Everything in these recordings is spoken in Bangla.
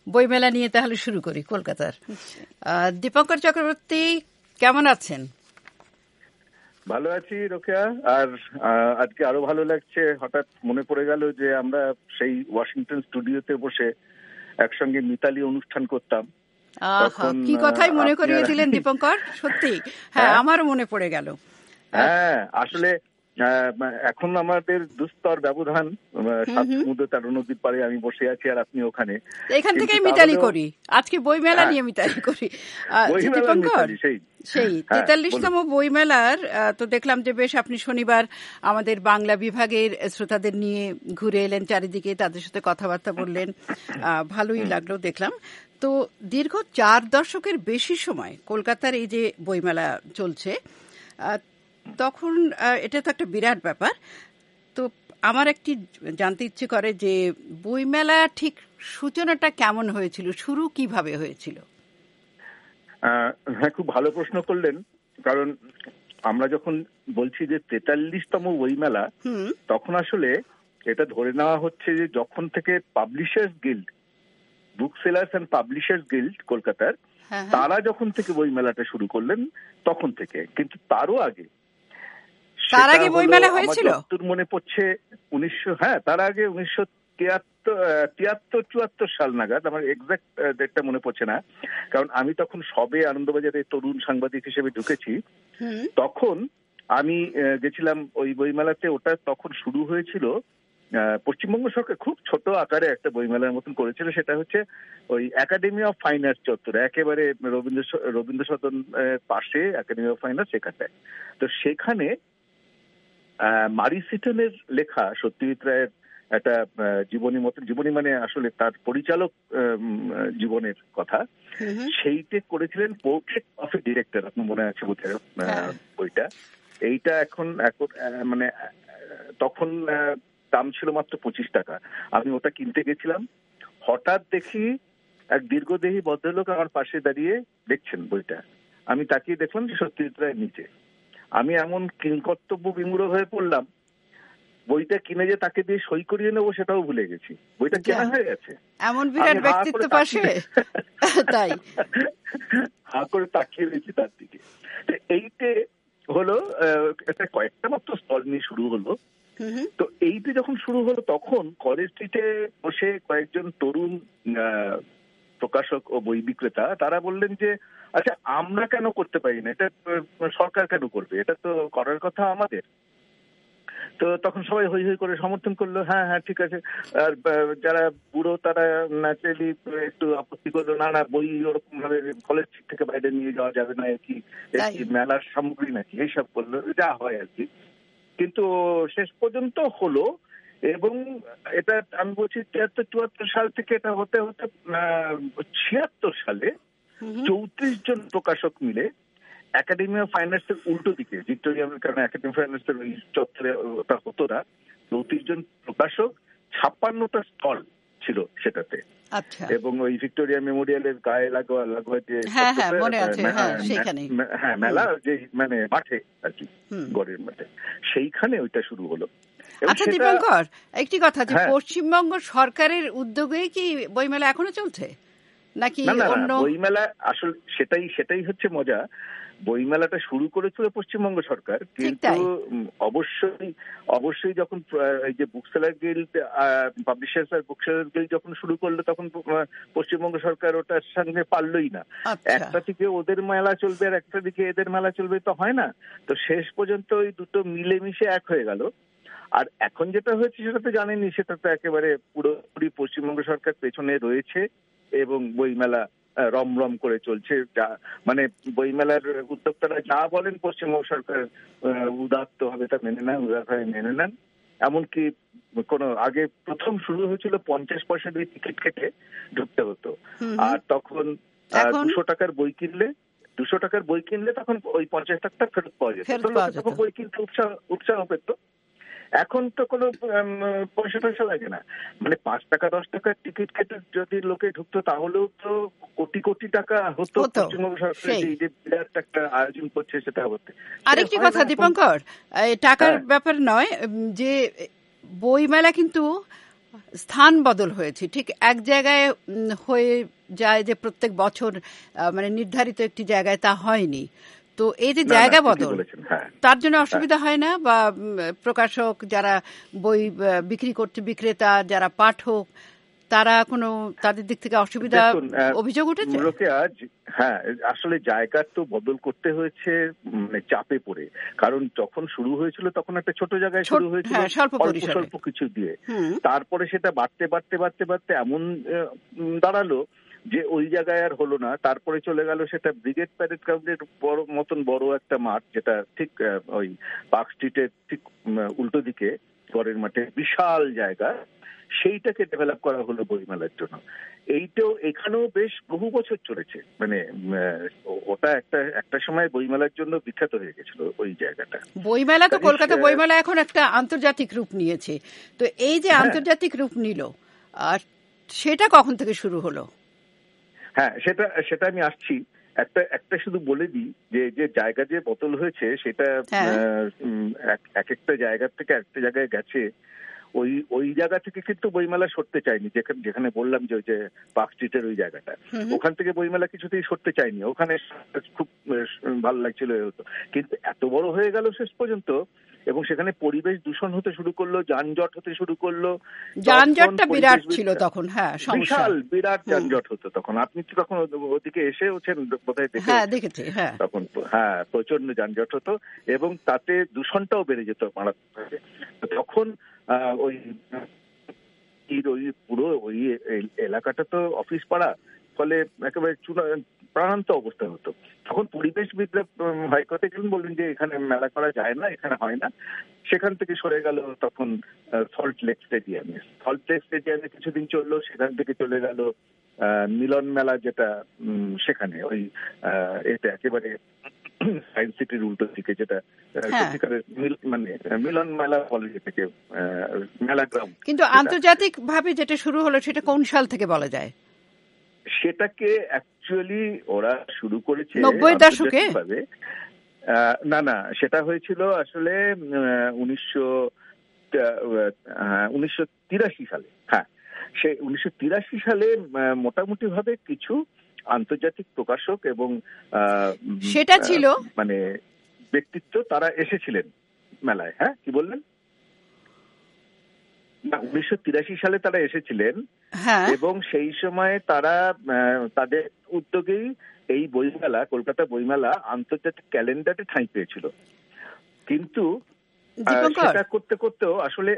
বইমেলা নিয়ে তাহলে শুরু করি কলকাতার। দীপঙ্কর চক্রবর্তী কেমন আছেন? ভালো আছি রোকেয়া। আর আজকে আরো ভালো লাগছে, হঠাৎ মনে পড়ে গেল যে আমরা সেই ওয়াশিংটন স্টুডিওতে বসে একসঙ্গে মিতালি অনুষ্ঠান করতাম। কি কথাই মনে করিয়ে দিলেন দীপঙ্কর, সত্যি হ্যাঁ আমারও মনে পড়ে গেল। হ্যাঁ আসলে এখন আমাদের দুস্তর ব্যবধান, 7 সমুদ্র 13 নদীর পারে আমি বসে আছি আর আপনি ওখানে। এখান থেকেই মিতালি করি, আজকে বইমেলা নিয়ে মিতালি করি। দীপঙ্কর, সেই 43তম বইমেলার তো দেখলাম যে বেশ আপনি শনিবার আমাদের বাংলা বিভাগের শ্রোতাদের নিয়ে ঘুরে এলেন চারিদিকে, তাদের সাথে কথাবার্তা বললেন, ভালোই লাগলো দেখলাম। তো দীর্ঘ 4 দশকের বেশি সময় কলকাতার এই যে বইমেলা চলছে, তখন এটা তো একটা বিরাট ব্যাপার। তো আমার একটি জানতে ইচ্ছে করে যে বইমেলা ঠিক সূচনাটা কেমন হয়েছিল, শুরু কিভাবে হয়েছিল? হ্যাঁ, খুব ভালো প্রশ্ন করলেন। কারণ আমরা যখন বলছি যে 43তম বইমেলা, তখন আসলে এটা ধরে নেওয়া হচ্ছে যে যখন থেকে publishers guild, book sellers and publishers guild কলকাতার, তারা যখন থেকে বইমেলাটা শুরু করলেন তখন থেকে। কিন্তু তারও আগে, তার আগে বইমেলা হয়েছিল মনে পড়ছে 1973-74 সাল নাগাদ, আমার এক্সাক্ট ডেটটা মনে পড়ছে না, কারণ আমি তখন সবে আনন্দবাজারে তরুণ সাংবাদিক হিসেবে ঢুকেছি। তখন আমি গেছিলাম ওই বইমেলাতে। ওটা তখন শুরু হয়েছিল, পশ্চিমবঙ্গ সরকার খুব ছোট আকারে একটা বইমেলার মতন করেছিল, সেটা হচ্ছে ওই একাডেমি অফ ফাইন আর্টস চত্বরে, একেবারে রবীন্দ্র সদন পাশে একাডেমি অফ ফাইন আর্টস, সেখানটায়। তো সেখানে মারি সিটনের লেখা সত্যজিৎ রায়ের একটা জীবনী মানে আসলে তার পরিচালক জীবনের কথা, সেইটা করেছিলেন পোর্ট্রেট অফ এ ডিরেক্টর। আপনার মনে আছে বোধহয় বইটা? এইটা এখন মানে তখন দাম ছিল মাত্র 25 টাকা। আমি ওটা কিনতে গেছিলাম, হঠাৎ দেখি এক দীর্ঘদেহী ভদ্রলোক আমার পাশে দাঁড়িয়ে দেখছেন বইটা। আমি তাকিয়ে দেখলাম যে সত্যজিৎ রায়ের নিচে। আমি এমন কিংকর্তব্য বিমূঢ় হয়ে পড়লাম, বইটা কিনে যে তাকে দিয়ে সই করিয়ে নেবো সেটাও ভুলে গেছি। বইটা কেনা হয়ে গেছে, এমন বিরাট ব্যক্তিত্ব পাশে, তাই হা করে তাকিয়ে রয়েছি তার দিকে। এইতে হলো একটা কয়েকটা মাত্র স্টল নিয়ে শুরু হলো। তো এইটা যখন শুরু হলো তখন কলেজ স্ট্রিটে বসে কয়েকজন তরুণ প্রকাশক ও বই বিক্রেতা তারা বললেন যে আচ্ছা আমরা কেন করতে পারি না, এটা সরকার কেন করবে, এটা তো করার কথা আমাদের। তো তখন সবাই হই হই করে সমর্থন করলো, হ্যাঁ হ্যাঁ ঠিক আছে। আর যারা বুড়ো তারা ন্যাচারালি একটু আপত্তি করলো, না না বই ওরকম ভাবে কলেজ থেকে বাইরে নিয়ে যাওয়া যাবে না, কি মেলার সামগ্রী নাকি, এইসব করলো, যা হয় আর কি। কিন্তু শেষ পর্যন্ত হলো, এবং এটা আমি বলছি 73-74 সাল থেকে এটা হতে হতে 76 সালে 34 জন প্রকাশক মিলে একাডেমি অফ ফাইন আর্টস এর উল্টো দিকে, ভিক্টোরিয়ামের কারণে একাডেমি অফ ফাইন আর্টস এর ওই চত্বরে ওটা হতো না, 34 জন প্রকাশক, 56টা স্টল ছিল সেটাতে। এবং ওই ভিক্টোরিয়া মেমোরিয়ালের গায়ে লাগোয়া যে মেলা, যে মানে মাঠে আর কি, গড়ের মাঠে, সেইখানে ওইটা শুরু হলো। আচ্ছা দীপঙ্কর, একটি কথা, যে পশ্চিমবঙ্গ সরকারের উদ্যোগে কি বইমেলা এখনো চলছে নাকি অন্য? বইমেলা আসলে সেটাই হচ্ছে মজা। বইমেলাটা শুরু করেছিল পশ্চিমবঙ্গ সরকার, কিন্তু অবশ্যই যখন এই যে বুক সেলার গিল্ড, পাবলিশার্স আর বুক সেলার গিল্ড যখন শুরু করলো তখন পশ্চিমবঙ্গ সরকার ওটার সঙ্গে পারলই না। একটা দিকে ওদের মেলা চলবে আর একটা দিকে এদের মেলা চলবে, তো হয় না। তো শেষ পর্যন্ত ওই দুটো মিলেমিশে এক হয়ে গেল। আর এখন যেটা হয়েছে সেটা তো জানেনই, সেটা তো একেবারে পুরোপুরি পশ্চিমবঙ্গ সরকার পেছনে রয়েছে এবং বইমেলা রমরম করে চলছে। মানে বইমেলার উদ্যোক্তারা যা বলেন পশ্চিমবঙ্গ সরকার উদাত্ত হবে তা মেনে নেন। এমনকি আগে প্রথম শুরু হয়েছিল 50 পয়সা দিয়ে টিকিট কেটে ঢুকতে হতো, আর তখন 200 টাকার বই কিনলে তখন ওই 50 টাকাটা ফেরত পাওয়া যেত। তখন বই কিনতে উৎসাহ পেত। এখন তো কোনো পয়সা লাগে না, মানে 5 টাকা 10 টাকার টিকিট কেটে যদি লোকে ঢুকতো তাহলেও তো কোটি কোটি টাকা হতো। পশ্চিমবঙ্গ সরকার যে বিরাট একটা আয়োজন করছে সেটা হতে। আরেকটি কথা দীপঙ্কর, টাকার ব্যাপার নয়, যে বইমেলা কিন্তু স্থান বদল হয়েছে, ঠিক এক জায়গায় হয়ে যায় যে প্রত্যেক বছর মানে নির্ধারিত একটি জায়গায় তা হয়নি। তো এই যে জায়গা বদল, তার জন্য অসুবিধা হয় না? বা প্রকাশক যারা বই বিক্রি করছে, বিক্রেতা যারা পাঠক, তারা কোনো তাদের দিক থেকে অসুবিধা অভিযোগ উঠেছে? হ্যাঁ, আসলে জায়গা তো বদল করতে হয়েছে মানে চাপে পড়ে। কারণ যখন শুরু হয়েছিল তখন একটা ছোট জায়গায় শুরু হয়েছিল, স্বল্প কিছু দিয়ে। তারপরে সেটা বাড়তে বাড়তে বাড়তে বাড়তে এমন দাঁড়ালো যে ওই জায়গায় আর হলো না। তারপরে চলে গেল সেটা ব্রিগেড প্যারেড গ্রাউন্ডের মতন বড় একটা মাঠ, যেটা ঠিক ওই পার্ক স্ট্রিটের ঠিক উল্টো দিকে গড়ের মাঠে বিশাল জায়গা, সেইটাকে ডেভেলপ করা হলো বইমেলার জন্য। এইটাও এখানেও বেশ বহু বছর চলেছে, মানে ওটা একটা সময় বইমেলার জন্য বিখ্যাত হয়ে গেছিল ওই জায়গাটা। বইমেলা তো কলকাতা বইমেলা এখন একটা আন্তর্জাতিক রূপ নিয়েছে। তো এই যে আন্তর্জাতিক রূপ নিল, আর সেটা কখন থেকে শুরু হলো? হ্যাঁ, সেটা আমি আসছি। একটা শুধু বলে দিই যে জায়গা যে বদল হয়েছে সেটা এক একটা জায়গা থেকে একটা জায়গায় গেছে। ওই জায়গা থেকে কিন্তু বইমেলা সরতে চায়নি, যেখানে বললাম যে ওই যে পার্ক স্ট্রিটের ওই জায়গাটা, ওখান থেকে বইমেলা কিছুতেই সরতে চায়নি। ওখানে খুব ভালো লাগছিল, কিন্তু এত বড় হয়ে গেল শেষ পর্যন্ত, এবং সেখানে পরিবেশ দূষণ হতে শুরু করলো, যানজট হতে শুরু করলো। যানজটটা বিরাট ছিল তখন। হ্যাঁ, বিরাট যানজট হতো তখন। আপনি তো তখন ওদিকে এসেওছেন বোধহয়, দেখেছি। তখন প্রচন্ড যানজট হতো এবং তাতে দূষণটাও বেড়ে যেত মারাত্মক। তখন ওই পুরো ওই এলাকাটা তো অফিস পাড়া, ফলে একেবারে প্রাণান্ত অবস্থা হতো। তখন পরিবেশবিদরা হাইকোর্টে গেলেন, বললেন যে এখানে মেলা করা যায় না, এখানে হয় না। সেখান থেকে সরে গেল তখন সল্ট লেক স্টেডিয়ামে কিছুদিন চললো। সেখান থেকে চলে গেল মিলন মেলা, যেটা সেখানে ওই এটা একেবারে সায়েন্স সিটির উল্টো দিকে, যেটা সত্যিকারের মানে মিলন মেলা বলে, যেটাকে মেলা গ্রাউন্ড। কিন্তু আন্তর্জাতিক ভাবে যেটা শুরু হলো সেটা কোন সাল থেকে বলা যায়? সেটাকে অ্যাকচুয়ালি ওরা শুরু করেছে 90-এর দশকে। না, সেটা হয়েছিল আসলে 1983 সালে। হ্যাঁ, সেই 1983 সালে মোটামুটি ভাবে কিছু আন্তর্জাতিক প্রকাশক এবং সেটা ছিল মানে ব্যক্তিত্ব, তারা এসেছিলেন মেলায়। হ্যাঁ, কি বললেন? না, 1983 সালে তারা এসেছিলেন এবং সেই সময় তারা তাদের উদ্যোগেই এই বইমেলা, কলকাতা বইমেলা আন্তর্জাতিক ক্যালেন্ডারে ঠাঁই পেয়েছিল। কিন্তু সেটা করতে করতেও আসলে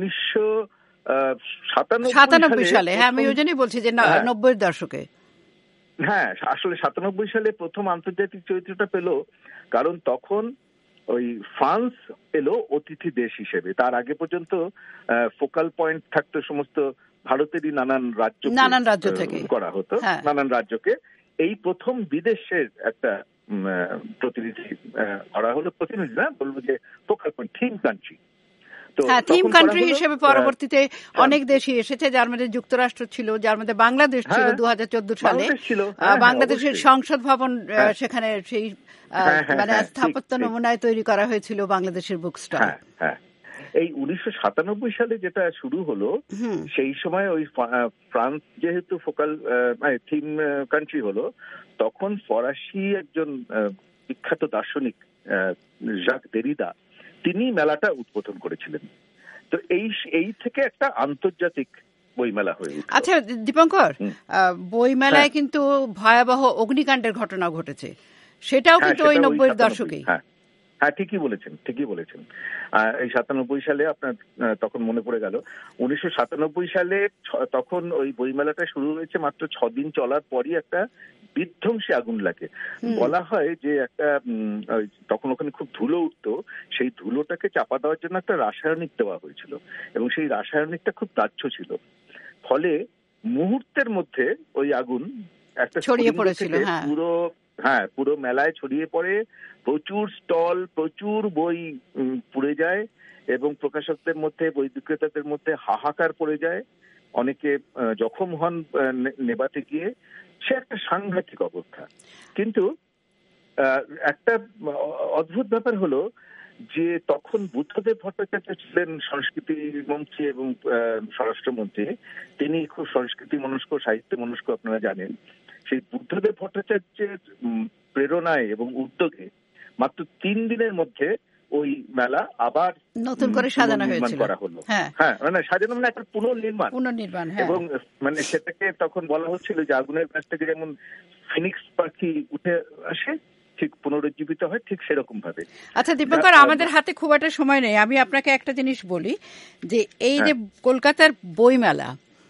1997 সালে, হ্যাঁ আমি ওই জন্যই বলছি যে 90-এর দশকে। হ্যাঁ, আসলে 97 সালে প্রথম আন্তর্জাতিক চরিত্রটা পেল, কারণ তখন ওই ফ্রান্স এলো অতিথি দেশ হিসেবে। তার আগে পর্যন্ত ফোকাল পয়েন্ট থাকতো সমস্ত ভারতেরই নানান রাজ্য থেকে করা হতো, নানান রাজ্যকে। এই প্রথম বিদেশের একটা প্রতিনিধি করা হলো, প্রতিনিধি না বলবো যে focal point, theme country. Theme country হিসেবে পরবর্তীতে অনেক দেশই এসেছে, যার মধ্যে যুক্তরাষ্ট্র ছিল, যার মধ্যে বাংলাদেশ ছিল 2014 সালে। বাংলাদেশের সংসদ ভবন, সেখানে সেই মানে স্থাপত্য নমুনায় তৈরি করা হয়েছিল বাংলাদেশের বুক স্টল। এই 1997 সালে যেটা শুরু হলো, সেই সময় ওই ফ্রান্স যেহেতু ফোকাল থিম কান্ট্রি হলো, তখন ফরাসি একজন বিখ্যাত দার্শনিক জাক দেরিদা, তিনি মেলাটা উদ্বোধন করেছিলেন। তো এই থেকে একটা আন্তর্জাতিক বইমেলা হয়ে উঠল। আচ্ছা দীপঙ্কর, বইমেলায় কিন্তু ভয়াবহ অগ্নিকাণ্ডের ঘটনা ঘটেছে, সেটাও কিন্তু ওই 90-এর দশকেই। হ্যাঁ, ঠিকই বলেছেন। এই 97 সালে আপনার তখন মনে পড়ে গেল, 1997 সালে তখন ওই বইমেলাটা শুরু হয়েছে, মাত্র 6 দিন চলার পরই একটা বিধ্বংসী আগুন লাগে। বলা হয় যে একটা তখন ওখানে খুব ধুলো উঠতো, সেই ধুলোটাকে চাপা দেওয়ার জন্য একটা রাসায়নিক দেওয়া হয়েছিল এবং সেই রাসায়নিকটা খুব দাহ্য ছিল। ফলে মুহূর্তের মধ্যে ওই আগুন একটা ছড়িয়ে পড়েছিল, পুরো মেলায় ছড়িয়ে পড়ে। প্রচুর স্টল, প্রচুর বই পুড়ে যায় এবং প্রকাশকদের মধ্যে, বই বিক্রেতাদের মধ্যে হাহাকার পড়ে যায়। অনেকে জখম হন নেবাতে গিয়ে। সে একটা সাংঘাতিক অবস্থা। কিন্তু একটা অদ্ভুত ব্যাপার হলো যে তখন বুদ্ধদেব ভট্টাচার্য ছিলেন সংস্কৃতি মন্ত্রী এবং স্বরাষ্ট্রমন্ত্রী। তিনি খুব সংস্কৃতি মনস্ক, সাহিত্য মনস্ক, আপনারা জানেন। সেই বুদ্ধদেব ভট্টাচার্যের প্রেরণায় এবং উদ্যোগে মাত্র 3 দিনের মধ্যে ওই মেলা আবার নতুন করে সাজানো হয়েছিল, করা হলো। হ্যাঁ, মানে সাজানো মানে একটা পুনর্নির্মাণ। এবং মানে সেটাকে তখন বলা হচ্ছিল যে আগুনের কাছ থেকে যেমন ফিনিক্স পাখি উঠে আসে, ঠিক পুনরুজ্জীবিত হয়, ঠিক সেরকম ভাবে। আচ্ছা দীপঙ্কর, আমাদের হাতে খুব একটা সময় নেই, আমি আপনাকে একটা জিনিস বলি যে এই যে কলকাতার বইমেলা,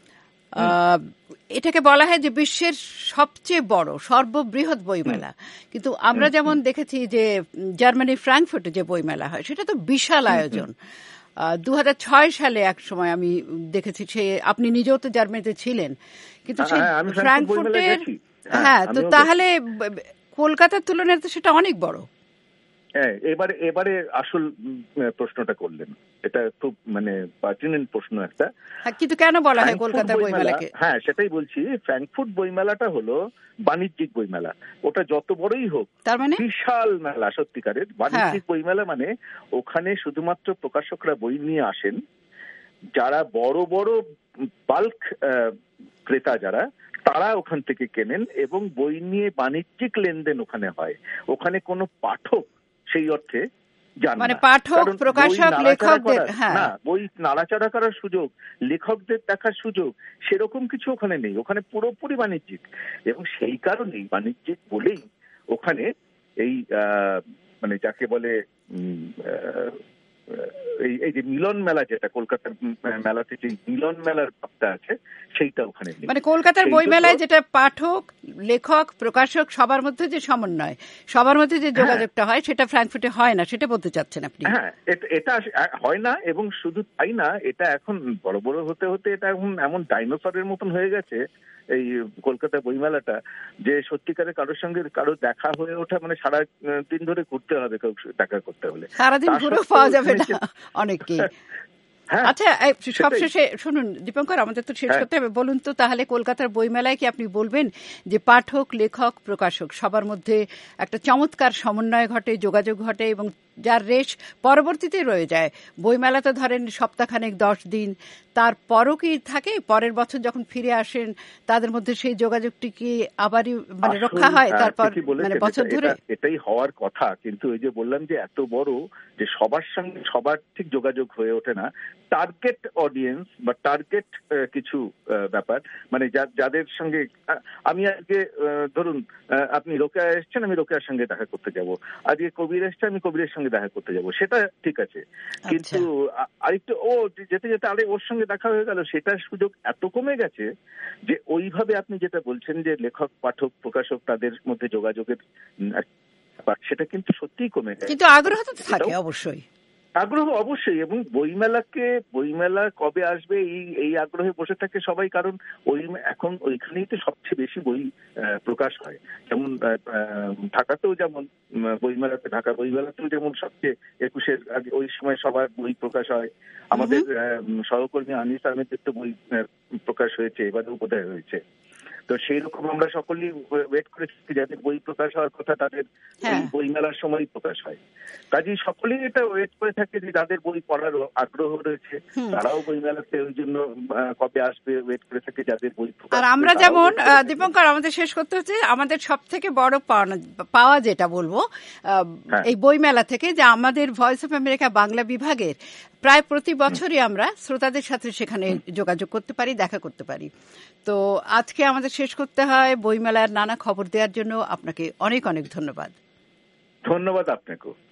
এটাকে বলা হয় যে বিশ্বের সবচেয়ে বড় সর্ববৃহৎ বইমেলা, কিন্তু আমরা যেমন দেখেছি যে জার্মানি ফ্র্যাঙ্কফুর্টে যে বইমেলা হয় সেটা তো বিশাল আয়োজন। 2006 সালে এক সময় আমি দেখেছি, সে আপনি নিজেও তো জার্মানিতে ছিলেন, কিন্তু সেই ফ্র্যাঙ্কফুর্টের, হ্যাঁ, তো তাহলে কলকাতার তুলনায় তো সেটা অনেক বড়। হ্যাঁ, এবারে আসল প্রশ্নটা করলেন, এটা খুব মানে পার্টিনেন্ট প্রশ্ন একটা। কিন্তু কেন বলা হয় কলকাতা বইমেলাকে? হ্যাঁ, সেটাই বলছি। ফ্র্যাঙ্কফুর্ট বইমেলাটা হলো বাণিজ্যিক বইমেলা। ওটা যত বড়ই হোক, তার মানে বিশাল মেলা, সত্যিকারের বাণিজ্যিক বইমেলা। মানে ওখানে শুধুমাত্র প্রকাশকরা বই নিয়ে আসেন, যারা বড় বড় বাল্ক ক্রেতা যারা, তারা ওখান থেকে কেনেন এবং বই নিয়ে বাণিজ্যিক লেনদেন ওখানে হয়। ওখানে কোনো পাঠক সেই অর্থে যান না, মানে পাঠক, প্রকাশক, লেখকদের না, বই নাড়াচাড়া করার সুযোগ, লেখকদের দেখার সুযোগ, সেরকম কিছু ওখানে নেই। ওখানে পুরোপুরি বাণিজ্যিক, এবং সেই কারণেই বাণিজ্যিক বলেই ওখানে এই মানে যাকে বলে এই যে মিলন মেলা, যেটা কলকাতার মেলাতে যে মিলন মেলার ভাবটা আছে, সেইটা ওখানে নেই। মানে কলকাতার বই মেলায় যেটা পাঠক, লেখক, প্রকাশক সবার মধ্যে যে সমন্বয়, সবার মধ্যে যে যোগাযোগটা হয়, সেটা ফ্র্যাঙ্কফুর্টে হয় না, সেটা বলতে চাচ্ছেন আপনি? হ্যাঁ, এটা হয় না। এবং শুধু তাই না, এটা এখন বড় বড় হতে হতে এটা এখন এমন ডাইনোসরের মতন হয়ে গেছে এই কলকাতা বইমেলাটা, যে সত্যিকারে কারোর সঙ্গে কারো দেখা হয়ে ওঠা মানে সারা দিন ধরে ঘুরতে হবে, কেউ দেখা করতে হলে সারাদিন ঘুরেও পাওয়া যাবে না অনেককে। আচ্ছা, সবশেষে শুনুন দীপঙ্কর, আমাদের তো শেষ করতে হবে। বলুন তো তাহলে কলকাতার বইমেলায় কি আপনি বলবেন যে পাঠক, লেখক, প্রকাশক সবার মধ্যে একটা চমৎকার সমন্বয় ঘটে, যোগাযোগ ঘটে, এবং যার রেশ পরবর্তীতে রয়ে যায়? বইমেলা তো ধরেন সপ্তাহখানেক, 10 দিন, তারপরও কি থাকে? পরের বছর যখন ফিরে আসেন তাদের মধ্যে সেই যোগাযোগটি কি আবারই মানে রক্ষা হয় তারপর মানে বছর ধরে? এটাই হওয়ার কথা, কিন্তু ওই যে বললাম যে এত বড় যে সবার সঙ্গে সবার ঠিক যোগাযোগ হয়ে ওঠে না। টার্গেট অডিয়েন্স বা টার্গেট কিছু ব্যাপার, মানে যাদের সঙ্গে আমি আজকে ধরুন আপনি রোকেয়া এসছেন, আমি রোকেয়ার সঙ্গে দেখা করতে যাব। আজকে কবির এসছে, আমি কবিরের সঙ্গে দেখা করতে যাব, সেটা ঠিক আছে। কিন্তু আরেকটু ও যেতে যেতে আরে ওর সঙ্গে দেখা হয়ে গেল, সেটার সুযোগ এত কমে গেছে যে ওইভাবে আপনি যেটা বলছেন যে লেখক, পাঠক, প্রকাশক তাদের মধ্যে যোগাযোগের সেটা কিন্তু সত্যিই কমে গেছে। কিন্তু আগ্রহ তো থাকে অবশ্যই, আগ্রহ অবশ্যই। এবং বইমেলা কবে আসবে এই আগ্রহে বসে থাকে সবাই, কারণ এখন ওইখানেই তো সবচেয়ে বেশি বই প্রকাশ হয়। যেমন ঢাকাতেও যেমন বইমেলাতে, ঢাকা বইমেলাতেও যেমন সবচেয়ে 21-এর আগে ওই সময় সবার বই প্রকাশ হয়। আমাদের সহকর্মী আনিস আহমেদের তো বই প্রকাশ হয়েছে, এবারেও বোধহয় হয়েছে। তো সেই রকম আমরা সকলেই ওয়েট করেছি যাদের বই প্রকাশ হওয়ার কথা তাদের বই মেলার সময় প্রকাশ হয়। কাজেই সকলেই এটা ওয়েট করে থাকে যে যাদের বই পড়ার আগ্রহ রয়েছে তারাও বই মেলাতে ওই জন্য কবে আসবে ওয়েট করে থাকে যাদের বই প্রকাশ। আর আমরা যেমন দীপঙ্কর, আমাদের শেষ করতে হচ্ছে, আমাদের সব থেকে বড় পাওয়া যেটা বলবো এই বই মেলা থেকে, যে আমাদের ভয়েস অফ আমেরিকা বাংলা বিভাগের প্রায় প্রতি বছরই আমরা শ্রোতাদের সাথে সেখানে যোগাযোগ করতে পারি, দেখা করতে পারি। তো আজকে আমাদের শেষ করতে হয়। বইমেলার নানা খবর দেওয়ার জন্য আপনাকে অনেক অনেক ধন্যবাদ। ধন্যবাদ আপনাকেও।